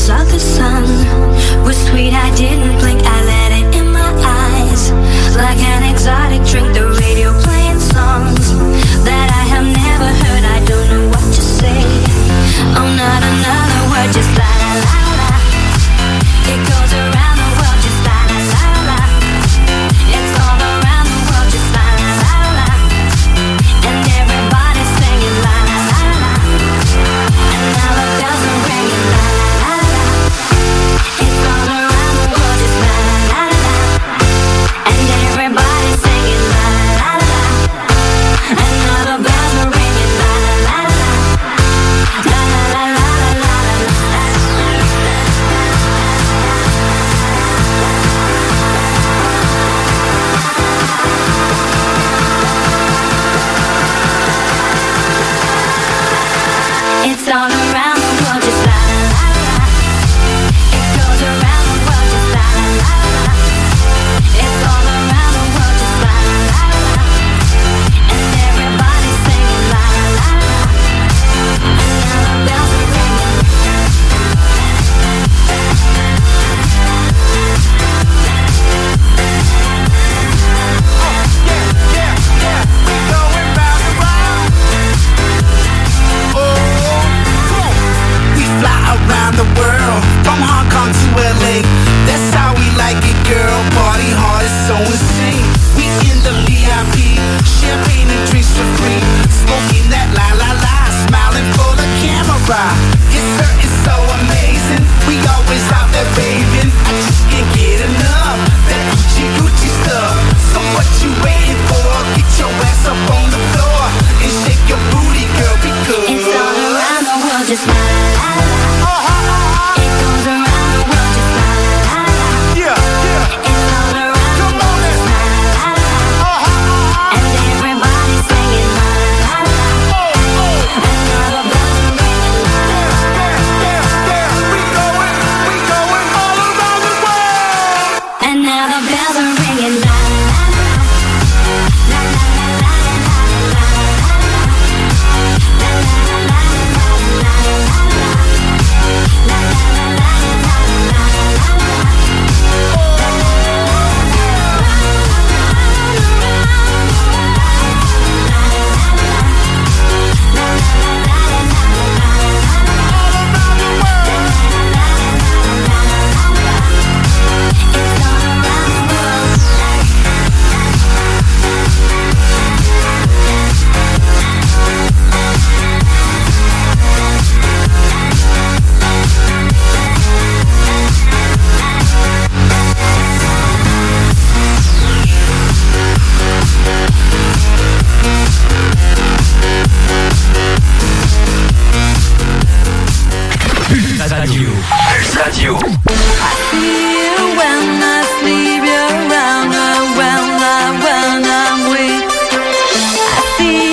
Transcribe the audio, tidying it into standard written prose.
colors of the sun were sweet, I didn't blink, I let it in my eyes. Like an exotic drink, the radio playing songs that I have never heard, I don't know what to say. Oh, not another word, just la la la la. It goes around the world, just la la la la. It's all around the world, just la la la la. And everybody's singing la la la la. And now the bells are ringing la la la la. It's all around the world, just la la la la. And everybody's singing la la la la. And now the bells are ringing la la la la. La la la la la la la. It's all around the world, just la la la la. It goes around the world, just la la la la. It's all around the world, just la la la la. And everybody's singing la la la la. And now the bells are ringing. Yeah, we going round and round. Oh, come on. We fly around the world, from Hong Kong to LA. That's how we like it, girl. Party hard, it's so insane. We in the VIP, champagne and drinks for free. Smoking that la la la, smiling for the camera. Yes sir, it's so amazing. We always out there raving. I just can't get enough that Gucci Gucci stuff. So what you waiting for? Get your ass up on the floor and shake your booty, girl, because It's all around the world, just la la la la. It goes around the world, just la la la la. yeah. It's all around the world, just la la la la. And everybody's singing la la la la. And now the bells are ringing la la la la. We going all around the world. And now the bells are ringing la la la la. La la la la la la la la la. La la la la la la la la. La la la la la la la la. Pulse Radio. Pulse Radio. I see